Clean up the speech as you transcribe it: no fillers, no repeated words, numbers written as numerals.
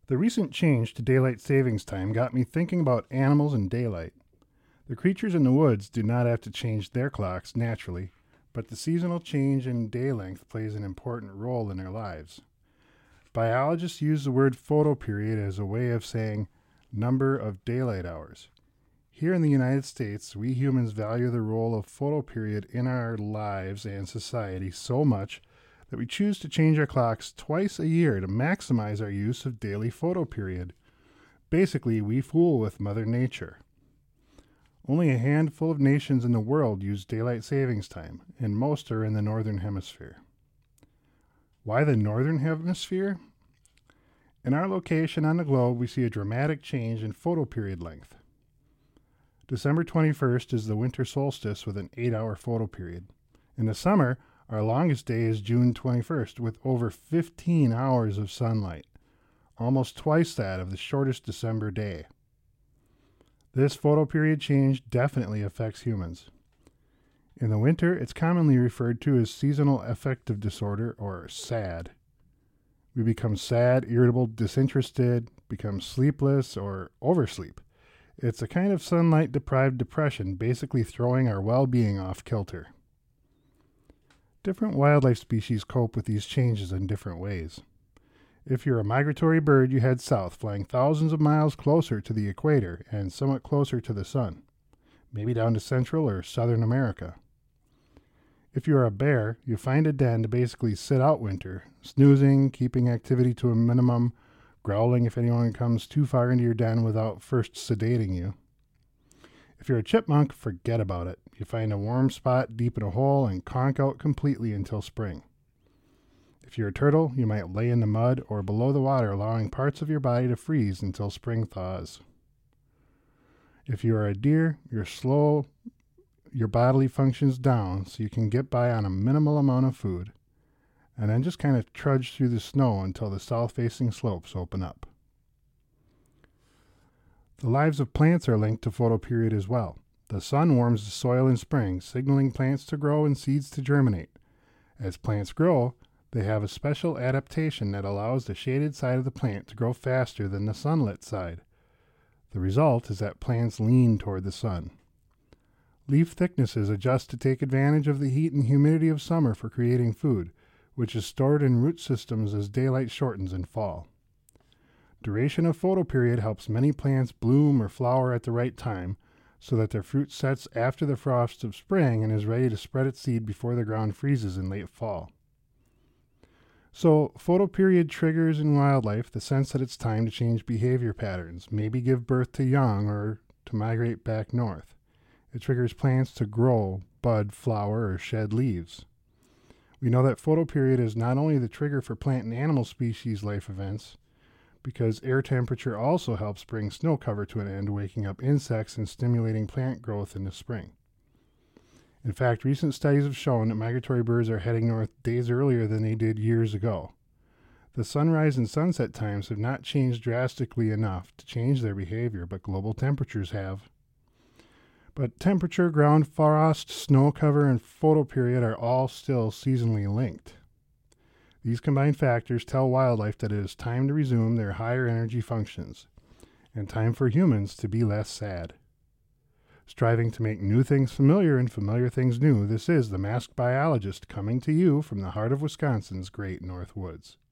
The recent change to daylight savings time got me thinking about animals and daylight. The creatures in the woods do not have to change their clocks naturally, but the seasonal change in day length plays an important role in their lives. Biologists use the word photoperiod as a way of saying number of daylight hours. Here in the United States, we humans value the role of photoperiod in our lives and society so much that we choose to change our clocks twice a year to maximize our use of daily photoperiod. Basically, we fool with Mother Nature. Only a handful of nations in the world use daylight savings time, and most are in the Northern Hemisphere. Why the Northern Hemisphere? In our location on the globe, we see a dramatic change in photoperiod length. December 21st is the winter solstice with an 8-hour photoperiod. In the summer, our longest day is June 21st with over 15 hours of sunlight, almost twice that of the shortest December day. This photoperiod change definitely affects humans. In the winter, it's commonly referred to as seasonal affective disorder, or SAD. We become sad, irritable, disinterested, become sleepless, or oversleep. It's a kind of sunlight-deprived depression, basically throwing our well-being off kilter. Different wildlife species cope with these changes in different ways. If you're a migratory bird, you head south, flying thousands of miles closer to the equator and somewhat closer to the sun, maybe down to Central or Southern America. If you're a bear, you find a den to basically sit out winter, snoozing, keeping activity to a minimum, growling if anyone comes too far into your den without first sedating you. If you're a chipmunk, forget about it. You find a warm spot deep in a hole and conk out completely until spring. If you're a turtle, you might lay in the mud or below the water, allowing parts of your body to freeze until spring thaws. If you are a deer, you're slow your bodily functions down so you can get by on a minimal amount of food, and then just kind of trudge through the snow until the south-facing slopes open up. The lives of plants are linked to photoperiod as well. The sun warms the soil in spring, signaling plants to grow and seeds to germinate. As plants grow, they have a special adaptation that allows the shaded side of the plant to grow faster than the sunlit side. The result is that plants lean toward the sun. Leaf thicknesses adjust to take advantage of the heat and humidity of summer for creating food, which is stored in root systems as daylight shortens in fall. Duration of photoperiod helps many plants bloom or flower at the right time so that their fruit sets after the frost of spring and is ready to spread its seed before the ground freezes in late fall. So, photoperiod triggers in wildlife the sense that it's time to change behavior patterns, maybe give birth to young or to migrate back north. It triggers plants to grow, bud, flower, or shed leaves. We know that photoperiod is not only the trigger for plant and animal species life events, because air temperature also helps bring snow cover to an end, waking up insects and stimulating plant growth in the spring. In fact, recent studies have shown that migratory birds are heading north days earlier than they did years ago. The sunrise and sunset times have not changed drastically enough to change their behavior, but global temperatures have. But temperature, ground frost, snow cover, and photoperiod are all still seasonally linked. These combined factors tell wildlife that it is time to resume their higher energy functions, and time for humans to be less sad. Striving to make new things familiar and familiar things new, this is the Masked Biologist coming to you from the heart of Wisconsin's great North Woods.